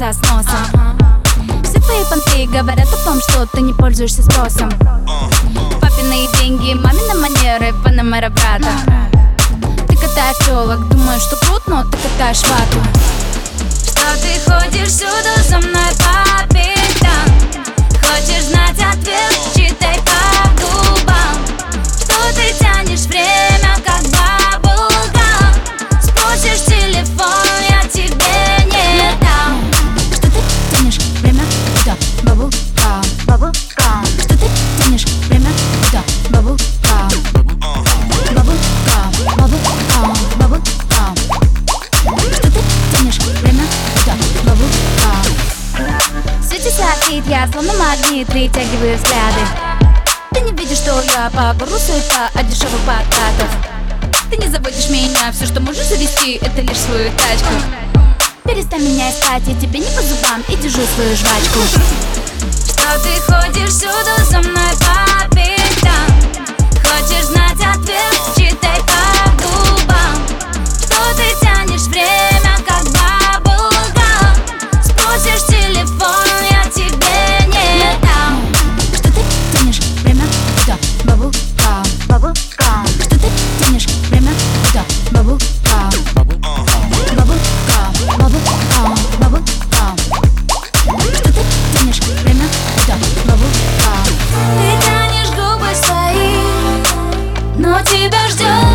коса с носом. Все твои понты говорят о том, что ты не пользуешься спросом. Папины деньги, мамины манеры, панамера брата. Ты катаешь телок, думаешь, что крут, но ты катаешь вату. Что ты ходишь всюду со мной по пятам? Хочешь знать ответ, читай по губам. Что ты тянешь время, как баблгам? Спросишь телефон, я тебе не дам. Что ты тянешь время, куда? Баблгам, баблгам. Что ты тянешь время, куда? Баблгам, баблгам, баблгам, баблгам. Что ты тянешь время, куда? Баблгам. Светится хит, я словно магнит, притягиваю взгляды. Ты не видишь, что я побору суета от дешевых подкатов. Ты не заводишь меня, все, что можешь завести, это лишь свою тачку. Перестань меня искать, я тебе не по зубам и держу свою жвачку. Что ты ходишь всюду со мной по пятам? Хочешь знать ответ, читай по губам. Что ты тянешь время, как баблгам? Спросишь телефон, я тебе не дам. Что ты тянешь время, куда? Баблгам, баблгам. Что ты тянешь время, куда? Баблгам, баблгам, баблгам, баблгам. Что ты тянешь время, куда? Баблгам. Ты тянешь губы свои, но тебя ждет